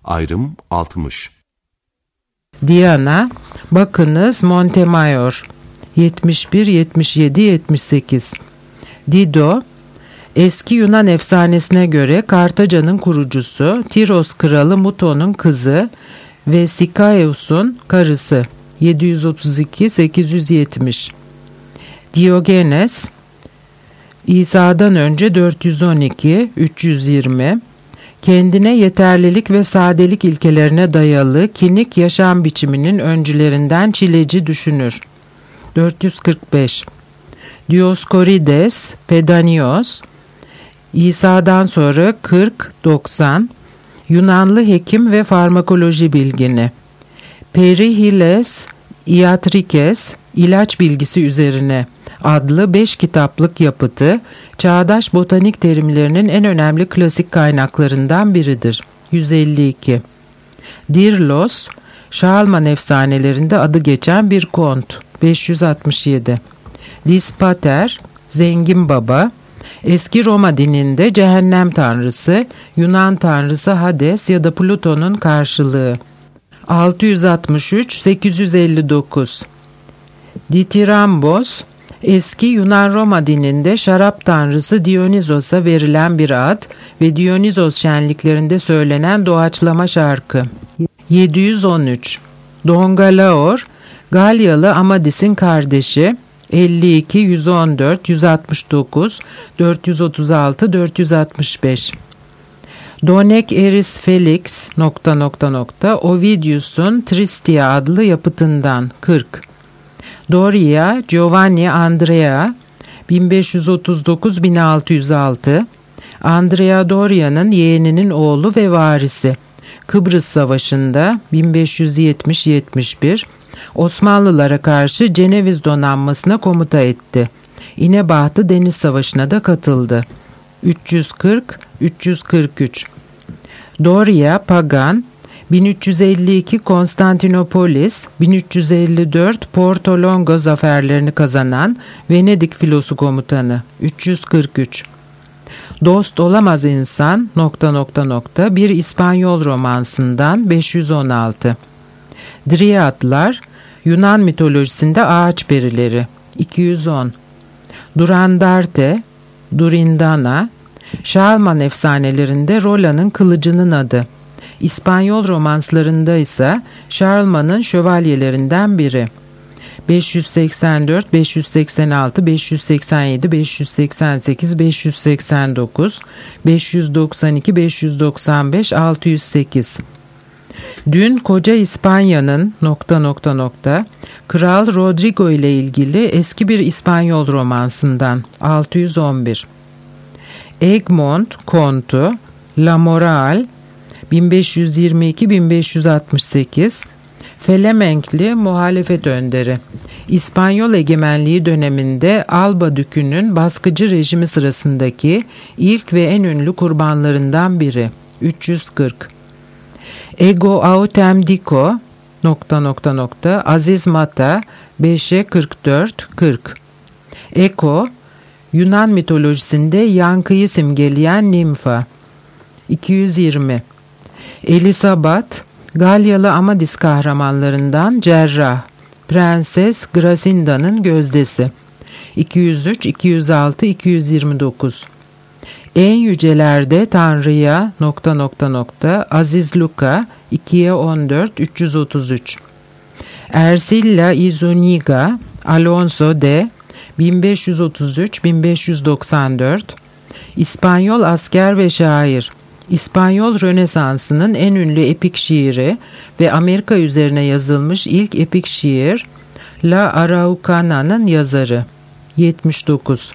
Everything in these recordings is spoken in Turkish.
Ayrım 60. Diana, bakınız Montemayor 71, 77, 78. Dido, eski Yunan efsanesine göre Kartaca'nın kurucusu, Tiros kralı Muto'nun kızı ve Sikaeus'un karısı 732-870. Diogenes, İsa'dan önce 412-320, kendine yeterlilik ve sadelik ilkelerine dayalı kinik yaşam biçiminin öncülerinden çileci düşünür. 445. Dioskorides, Pedanios, İsa'dan sonra 40-90, Yunanlı hekim ve farmakoloji bilgini. Perihiles Iatrikes, ilaç bilgisi üzerine adlı 5 kitaplık yapıtı, çağdaş botanik terimlerinin en önemli klasik kaynaklarından biridir. 152. Dirlos, Şarlman efsanelerinde adı geçen bir kont. 567. Dispater, zengin baba, eski Roma dininde cehennem tanrısı, Yunan tanrısı Hades ya da Plüton'un karşılığı. 663-859. Ditirambos, eski Yunan-Roma dininde şarap tanrısı Dionysos'a verilen bir ad ve Dionysos şenliklerinde söylenen doğaçlama şarkı. 713. Dongalaor, Galyalı Amadis'in kardeşi, 52, 114, 169, 436, 465. Donek Eris Felix ... Ovidius'un Tristia adlı yapıtından 40. Doria Giovanni Andrea 1539-1606, Andrea Doria'nın yeğeninin oğlu ve varisi. Kıbrıs Savaşı'nda 1570-71 Osmanlılara karşı Ceneviz donanmasına komuta etti. İnebahtı Deniz Savaşı'na da katıldı. 340-343. Doria Pagan 1352 Konstantinopolis, 1354 Porto Longo zaferlerini kazanan Venedik filosu komutanı. 343. Dost olamaz insan ... bir İspanyol romansından. 516. Driadlar, Yunan mitolojisinde ağaç perileri. 210. Durandarte, Durindana, Şarlman efsanelerinde Rola'nın kılıcının adı. İspanyol romanslarında ise Şarlman'ın şövalyelerinden biri. 584, 586, 587, 588, 589, 592, 595, 608. Dün koca İspanya'nın ... Kral Rodrigo ile ilgili eski bir İspanyol romansından. 611. Egmont Kontu, La Moral 1522-1568, Felemenkli muhalefet önderi. İspanyol egemenliği döneminde Alba Dükü'nün baskıcı rejimi sırasındaki ilk ve en ünlü kurbanlarından biri. 340. Ego autem dico ... Aziz Mata 5'e 44-40. Eko, Yunan mitolojisinde yankıyı simgeleyen nimfa. 220. Elisabat, Galyalı Amadis kahramanlarından cerrah, Prenses Grasinda'nın gözdesi. 203, 206, 229. En yücelerde Tanrı'ya ... Aziz Luka 2'ye 14, 333. Ercilla y Zúñiga, Alonso de 1533-1594, İspanyol asker ve şair. İspanyol Rönesansı'nın en ünlü epik şiiri ve Amerika üzerine yazılmış ilk epik şiir La Araucana'nın yazarı. 79.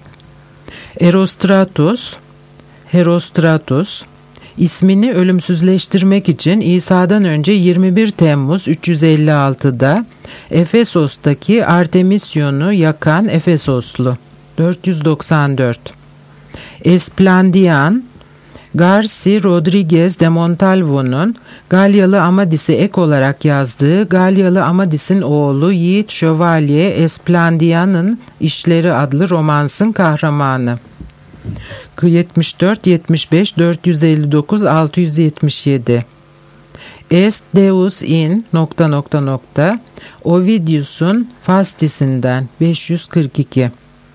Herostratus, ismini ölümsüzleştirmek için İsa'dan önce 21 Temmuz 356'da Efesos'taki Artemisyon'u yakan Efesoslu. 494. Esplandian, Garci Rodriguez de Montalvo'nun Galyalı Amadis'e ek olarak yazdığı Galyalı Amadis'in oğlu Yiğit Şövalye Esplandian'ın İşleri adlı romansın kahramanı. 74, 75, 459, 677. Est Deus in ... Ovidius'un Fastis'inden 542.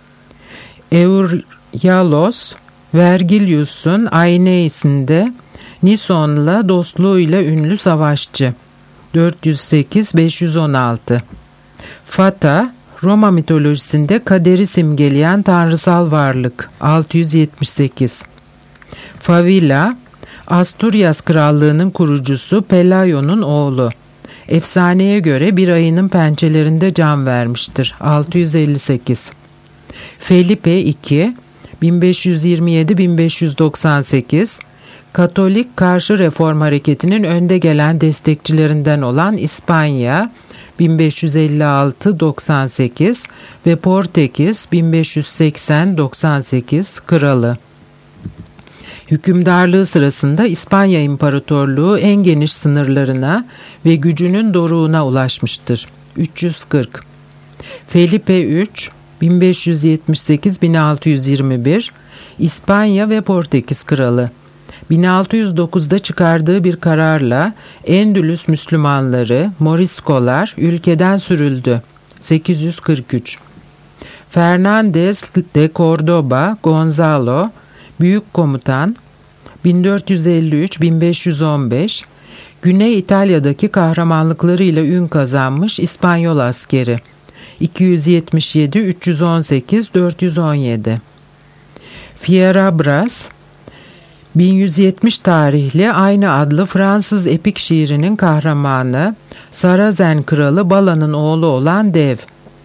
Euryalos, Vergilius'un Aeneis'inde Nison'la dostluğuyla ünlü savaşçı 408-516. Fata, Roma mitolojisinde kaderi simgeleyen tanrısal varlık 678. Favila, Asturias Krallığı'nın kurucusu Pelayo'nun oğlu. Efsaneye göre bir ayının pençelerinde can vermiştir 658. Felipe II, 1527-1598, Katolik karşı reform hareketinin önde gelen destekçilerinden olan İspanya 1556-98 ve Portekiz 1580-98 kralı. Hükümdarlığı sırasında İspanya İmparatorluğu en geniş sınırlarına ve gücünün doruğuna ulaşmıştır. 340. Felipe III 1578-1621 İspanya ve Portekiz kralı. 1609'da çıkardığı bir kararla Endülüs Müslümanları, Moriskolar ülkeden sürüldü. 843. Fernández de Córdoba Gonzalo, Büyük Komutan, 1453-1515, Güney İtalya'daki kahramanlıklarıyla ün kazanmış İspanyol askeri. 277-318-417. Fierabras, 1170 tarihli aynı adlı Fransız epik şiirinin kahramanı, Sarazen kralı Bala'nın oğlu olan dev.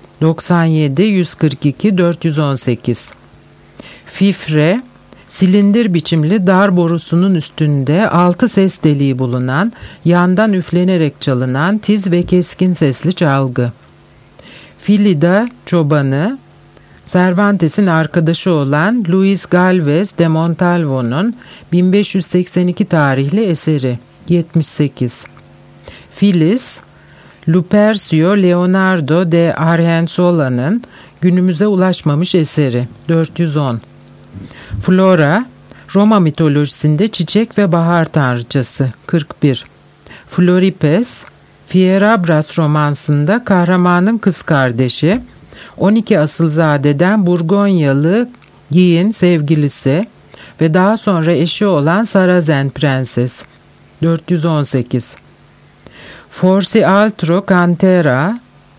97-142-418. Fifre, silindir biçimli dar borusunun üstünde 6 ses deliği bulunan, yandan üflenerek çalınan tiz ve keskin sesli çalgı. Filida çobanı, Cervantes'in arkadaşı olan Luis Galvez de Montalvo'nun 1582 tarihli eseri 78. Filiz, Lupercio Leonardo de Argensola'nın günümüze ulaşmamış eseri 410. Flora, Roma mitolojisinde çiçek ve bahar tanrıçası 41. Floripes, Fierabras romansında kahramanın kız kardeşi, 12 asılzadeden Burgonyalı Guy'in sevgilisi ve daha sonra eşi olan Sarazen prenses 418. Forsi altro cantera ...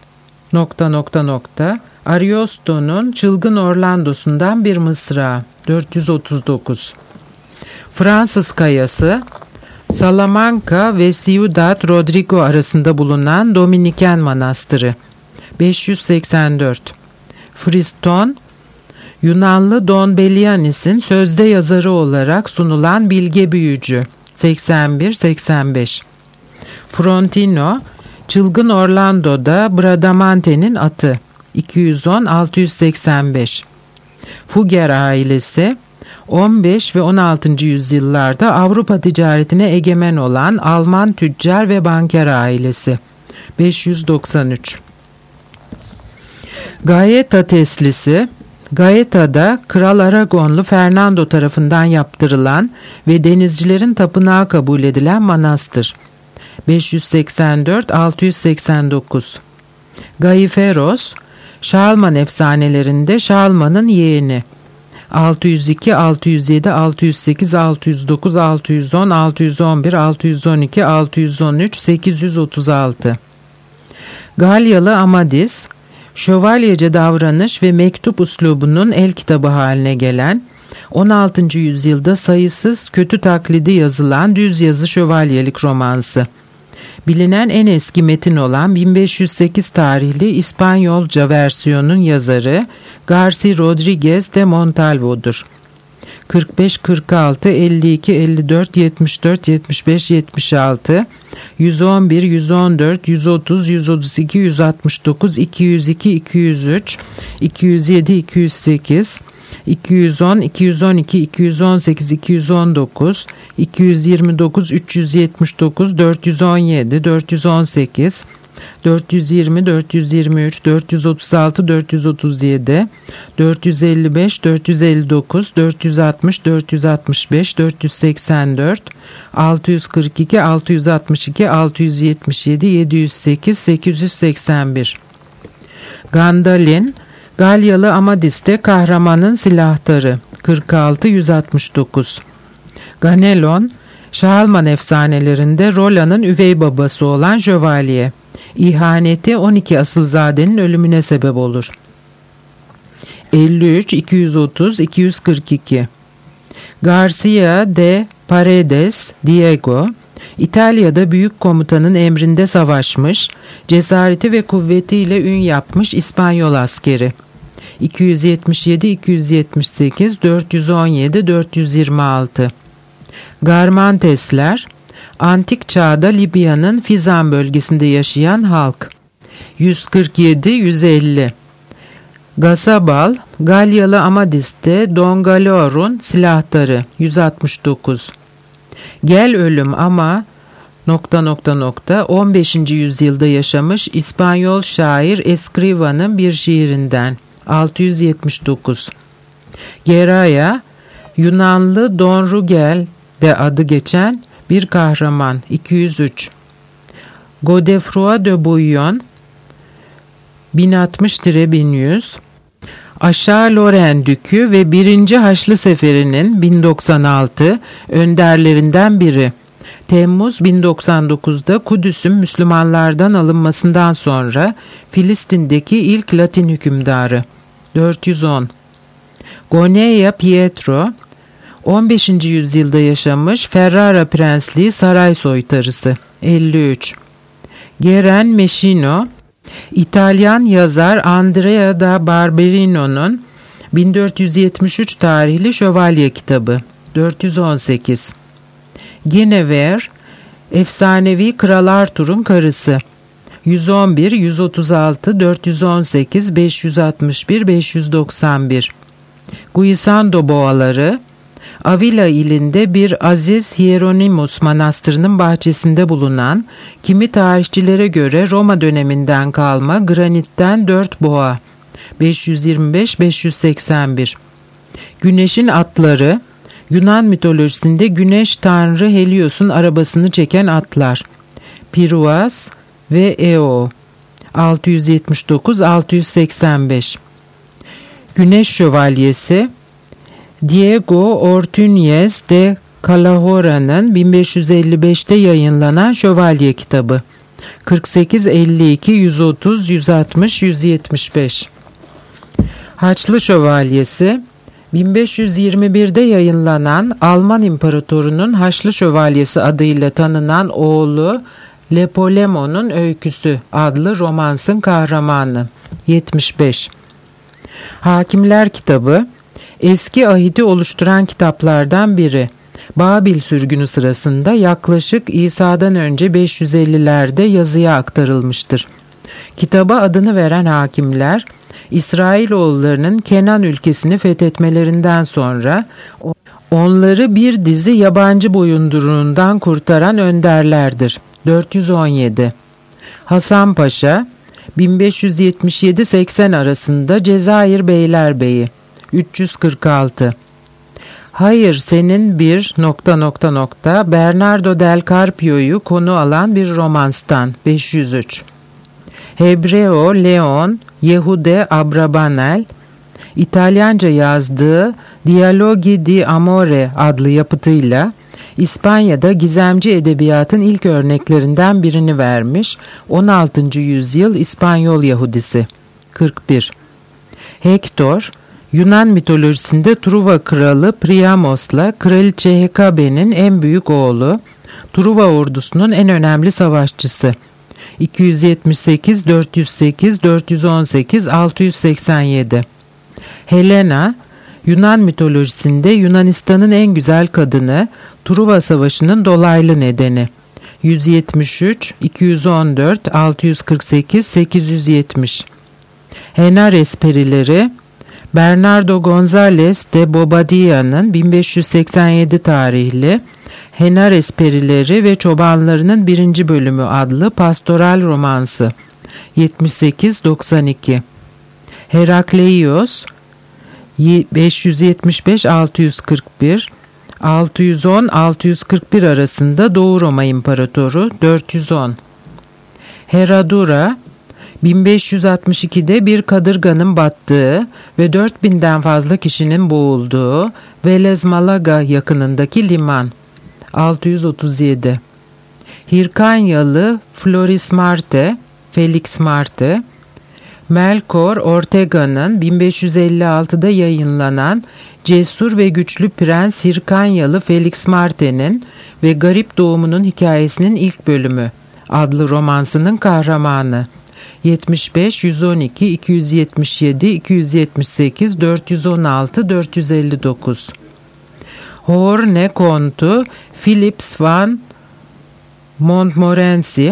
Ariosto'nun Çılgın Orlando'sundan bir mısra 439. Fransız kayası, Salamanca ve Ciudad Rodrigo arasında bulunan Dominiken Manastırı 584. Friston, Yunanlı Don Belianis'in sözde yazarı olarak sunulan bilge büyücü 81-85. Frontino, Çılgın Orlando'da Bradamante'nin atı 210-685. Fugger ailesi, 15 ve 16. yüzyıllarda Avrupa ticaretine egemen olan Alman tüccar ve banker ailesi 593. Gaeta teslisi, Gaeta'da Kral Aragonlu Fernando tarafından yaptırılan ve denizcilerin tapınağı kabul edilen manastır 584-689. Gaiferos, Şarlman efsanelerinde Şarlman'ın yeğeni 602, 607, 608, 609, 610, 611, 612, 613, 836. Galyalı Amadis, şövalyece davranış ve mektup üslubunun el kitabı haline gelen, 16. yüzyılda sayısız kötü taklidi yazılan düz yazı şövalyelik romansı. Bilinen en eski metin olan 1508 tarihli İspanyolca versiyonun yazarı Garci Rodriguez de Montalvo'dur. 45, 46, 52, 54, 74, 75, 76, 111, 114, 130, 132, 169, 202, 203, 207, 208, 210, 212, 218, 219, 229, 379, 417, 418, 420, 423, 436, 437, 455, 459, 460, 465, 484, 642, 662, 677, 708, 881. Gandalin, Galyalı Amadis'te kahramanın silahtarı 46, 169. Ganelon, Şahalman efsanelerinde Roland'ın üvey babası olan şövalye. İhaneti 12 asılzadenin ölümüne sebep olur. 53, 230, 242. Garcia de Paredes Diego, İtalya'da büyük komutanın emrinde savaşmış, cesareti ve kuvvetiyle ün yapmış İspanyol askeri. 277, 278, 417, 426. Garmantesler, antik çağda Libya'nın Fizan bölgesinde yaşayan halk. 147, 150. Gasabal, Galyalı Amadis'te Don Galaor'un silahtarı. 169. Gel ölüm ama ... 15. yüzyılda yaşamış İspanyol şair Escriva'nın bir şiirinden. 679. Geraya, Yunanlı Don Rugel de adı geçen bir kahraman. 203. Godefroy de Bouillon 1060-1100. Aşağı Lorraine Dükü ve 1. Haçlı Seferi'nin 1096 önderlerinden biri. Temmuz 1099'da Kudüs'ün Müslümanlardan alınmasından sonra Filistin'deki ilk Latin hükümdarı. 410. Gonea Pietro 15. yüzyılda yaşamış Ferrara Prensliği saray soytarısı. 53. Geren Meschino, İtalyan yazar Andrea da Barberino'nun 1473 tarihli şövalye kitabı. 418. Guinevere, efsanevi Kral Arthur'un karısı. 111, 136, 418, 561, 591. Guisando boğaları, Avila ilinde bir Aziz Hieronymus Manastırı'nın bahçesinde bulunan, kimi tarihçilere göre Roma döneminden kalma granitten 4 boğa. 525-581. Güneşin atları, Yunan mitolojisinde güneş tanrı Helios'un arabasını çeken atlar. Piruas ve Eo. 679-685. Güneş şövalyesi, Diego Ortúñez de Calahorra'nın 1555'te yayınlanan şövalye kitabı. 48, 52, 130, 160, 175. Haçlı Şövalyesi, 1521'de yayınlanan Alman İmparatorunun Haçlı Şövalyesi adıyla tanınan oğlu Lepolemon'un öyküsü adlı romansın kahramanı. 75. Hakimler Kitabı, eski ahiti oluşturan kitaplardan biri. Babil sürgünü sırasında yaklaşık İsa'dan önce 550'lerde yazıya aktarılmıştır. Kitaba adını veren hakimler, İsrailoğullarının Kenan ülkesini fethetmelerinden sonra onları bir dizi yabancı boyunduruğundan kurtaran önderlerdir. 417. Hasan Paşa, 1577-80 arasında Cezayir Beylerbeyi. 346. Hayır, senin bir ... Bernardo del Carpio'yu konu alan bir romanstan. 503. Hebreo Leon Yehude Abrabanel, İtalyanca yazdığı Dialogi di Amore adlı yapıtıyla İspanya'da gizemci edebiyatın ilk örneklerinden birini vermiş 16. yüzyıl İspanyol Yahudisi. 41. Hektor, Yunan mitolojisinde Truva kralı Priamos'la kraliçe Hekabe'nin en büyük oğlu, Truva ordusunun en önemli savaşçısı. 278, 408, 418, 687. Helena, Yunan mitolojisinde Yunanistan'ın en güzel kadını, Truva Savaşı'nın dolaylı nedeni. 173, 214, 648, 870. Henares perileri, Bernardo González de Bobadia'nın 1587 tarihli Henares Perileri ve Çobanlarının 1. Bölümü adlı pastoral romansı 78-92. Herakleios 575-641, 610-641 arasında Doğu Roma İmparatoru 410. Heradura 1562'de bir kadırganın battığı ve 4000'den fazla kişinin boğulduğu Velez Malaga yakınındaki liman 637. Hirkanyalı Floris Marte, Felix Marte, Melkor Ortega'nın 1556'da yayınlanan Cesur ve Güçlü Prens Hirkanyalı Felix Marte'nin ve Garip Doğumunun Hikayesinin ilk bölümü adlı romansının kahramanı 75, 112, 277, 278, 416, 459. Horne Kontu Philips van Montmorency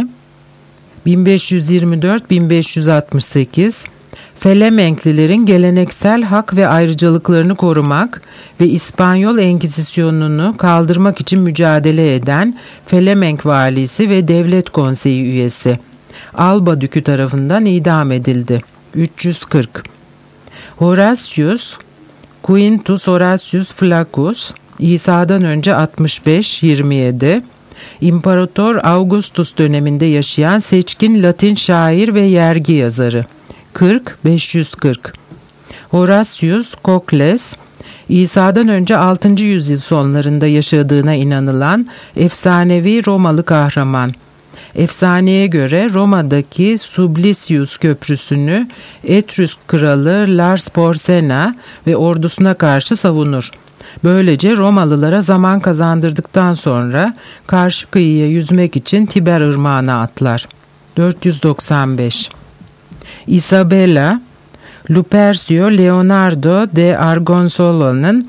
1524-1568, Felemenklilerin geleneksel hak ve ayrıcalıklarını korumak ve İspanyol Enkizisyonunu kaldırmak için mücadele eden Felemenk valisi ve devlet konseyi üyesi. Alba Dükü tarafından idam edildi. 340. Horatius Quintus Horatius Flaccus, İsa'dan önce 65-27, İmparator Augustus döneminde yaşayan seçkin Latin şair ve yergi yazarı. 40-540. Horatius Cocles, İsa'dan önce 6. yüzyıl sonlarında yaşadığına inanılan efsanevi Romalı kahraman. Efsaneye göre Roma'daki Sublicius Köprüsü'nü Etrüsk kralı Lars Porsena ve ordusuna karşı savunur. Böylece Romalılara zaman kazandırdıktan sonra karşı kıyıya yüzmek için Tiber Irmağı'na atlar. 495. Isabella, Lupercio Leonardo de Argonsolo'nun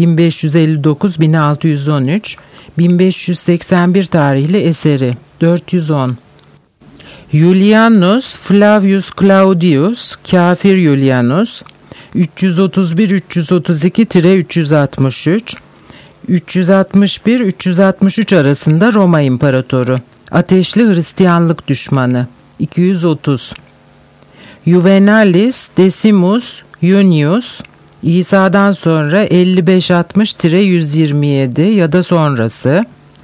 1559-1613, 1581 tarihli eseri. 410. Julianus Flavius Claudius, Kafir Julianus, 331-332-363, 361-363 arasında Roma İmparatoru, ateşli Hristiyanlık düşmanı. 230. Juvenalis Decimus Junius, İsa'dan sonra 55-60-127 ya da sonrası,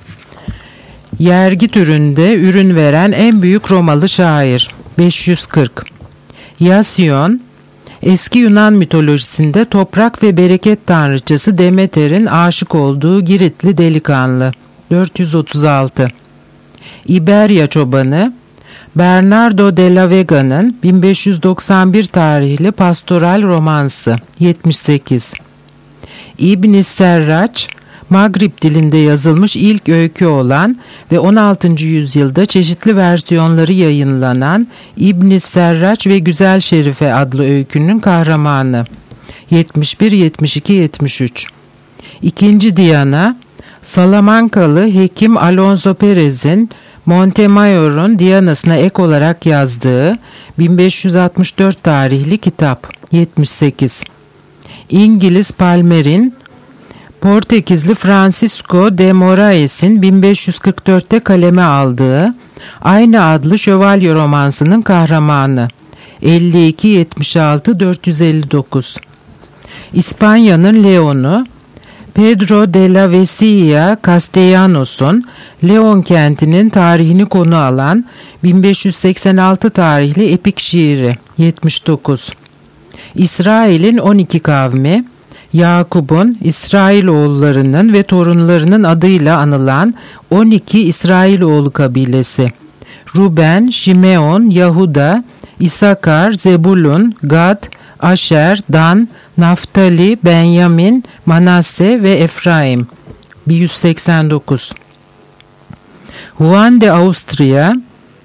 yergi türünde ürün veren en büyük Romalı şair. 540. Yasion, eski Yunan mitolojisinde toprak ve bereket tanrıçası Demeter'in aşık olduğu Giritli delikanlı. 436. İberya çobanı, Bernardo de la Vega'nın 1591 tarihli pastoral romansı. 78. İbn-i Serraç, Magrib dilinde yazılmış ilk öykü olan ve 16. yüzyılda çeşitli versiyonları yayınlanan İbn-i Serraç ve Güzel Şerife adlı öykünün kahramanı. 71, 72, 73. İkinci Diana, Salamankalı hekim Alonso Perez'in Montemayor'un Diana'sına ek olarak yazdığı 1564 tarihli kitap. 78. İngiliz Palmer'in Portekizli Francisco de Moraes'in 1544'te kaleme aldığı aynı adlı şövalye romansının kahramanı. 52, 76, 459. İspanya'nın Leon'u, Pedro de la Vesilla Castellanos'un Leon kentinin tarihini konu alan 1586 tarihli epik şiiri. 79. İsrail'in 12 kavmi, Yakup'un, İsrailoğullarının ve torunlarının adıyla anılan 12 İsrailoğlu kabilesi. Ruben, Şimeon, Yahuda, İsakar, Zebulun, Gad, Aşer, Dan, Naftali, Benyamin, Manasse ve Efraim. 189. Juan de Austria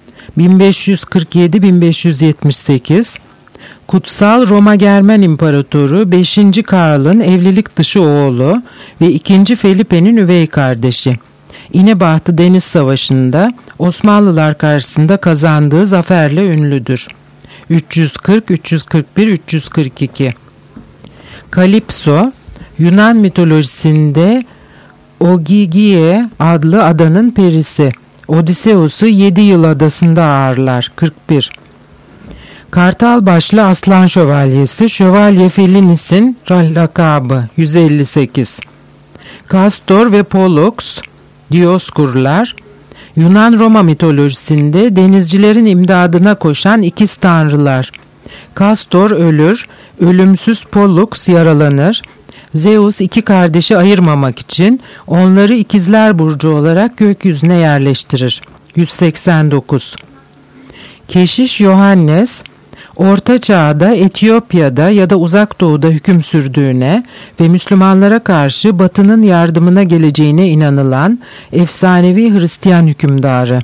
1547-1578, Kutsal Roma Germen İmparatoru 5. Karl'ın evlilik dışı oğlu ve 2. Felipe'nin üvey kardeşi. İnebahtı Deniz Savaşı'nda Osmanlılar karşısında kazandığı zaferle ünlüdür. 340, 341, 342. Kalipso, Yunan mitolojisinde Ogygia adlı adanın perisi. Odysseus'u 7 yıl adasında ağırlar. 41. Kartal başlı aslan şövalyesi, Şövalye Felinis'in lakabı. 158. Kastor ve Pollux, Dioskurlar, Yunan-Roma mitolojisinde denizcilerin imdadına koşan ikiz tanrılar. Kastor ölür, ölümsüz Pollux yaralanır. Zeus iki kardeşi ayırmamak için onları ikizler burcu olarak gökyüzüne yerleştirir. 189. Keşiş Yohannes, Orta Çağ'da Etiyopya'da ya da Uzak Doğu'da hüküm sürdüğüne ve Müslümanlara karşı Batı'nın yardımına geleceğine inanılan efsanevi Hristiyan hükümdarı.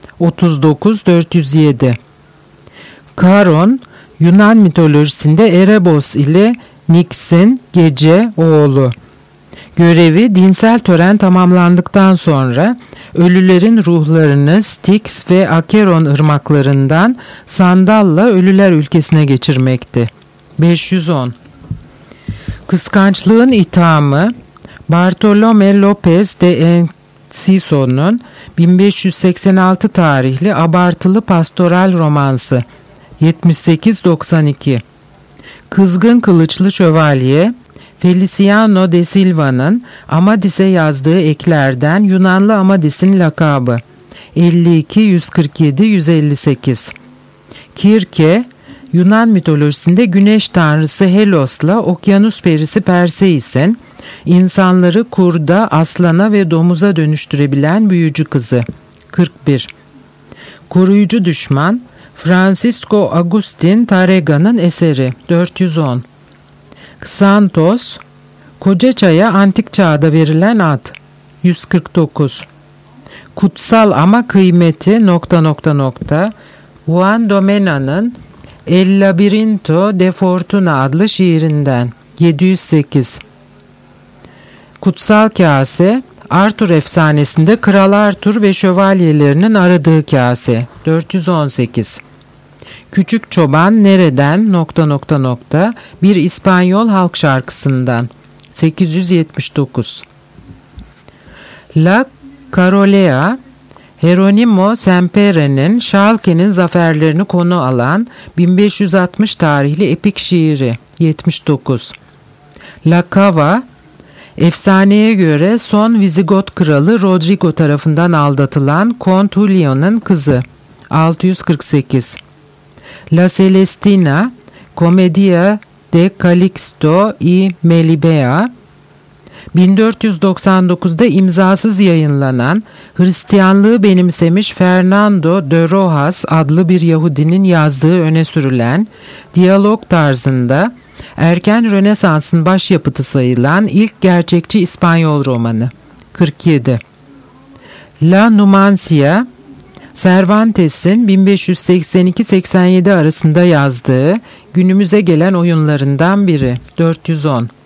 39-407. Karon, Yunan mitolojisinde Erebos ile Nyx'in gece oğlu. Görevi dinsel tören tamamlandıktan sonra ölülerin ruhlarını Styx ve Acheron ırmaklarından sandalla ölüler ülkesine geçirmekti. 510. Kıskançlığın ithamı Bartolomé López de Enciso'nun 1586 tarihli abartılı pastoral romansı. 78-92. Kızgın Kılıçlı Şövalye Feliciano de Silva'nın Amadis'e yazdığı eklerden Yunanlı Amadis'in lakabı. 52-147-158. Kirke, Yunan mitolojisinde güneş tanrısı Helos'la okyanus perisi Perseis'in insanları kurda, aslana ve domuza dönüştürebilen büyücü kızı. 41. Koruyucu düşman Francisco Agustin Tarrega'nın eseri. 410. Xanthos, Koca Çay'a antik çağda verilen ad. 149. Kutsal ama kıymeti ... Juan Domena'nın El Labirinto de Fortuna adlı şiirinden. 708. Kutsal kase, Arthur efsanesinde Kral Arthur ve şövalyelerinin aradığı kase. 418. Küçük Çoban nereden ... bir İspanyol halk şarkısından. 879. La Carolea, Hieronimo Sempere'nin Schalke'nin zaferlerini konu alan 1560 tarihli epik şiiri. 79. La Cava, efsaneye göre son Vizigot kralı Rodrigo tarafından aldatılan Kont Julio'nun kızı. 648. La Celestina, Commedia de Calixto y Melibea, 1499'da imzasız yayınlanan, Hristiyanlığı benimsemiş Fernando de Rojas adlı bir Yahudinin yazdığı öne sürülen, diyalog tarzında erken Rönesans'ın başyapıtı sayılan ilk gerçekçi İspanyol romanı. 47. La Numancia, Cervantes'in 1582-87 arasında yazdığı günümüze gelen oyunlarından biri. 410.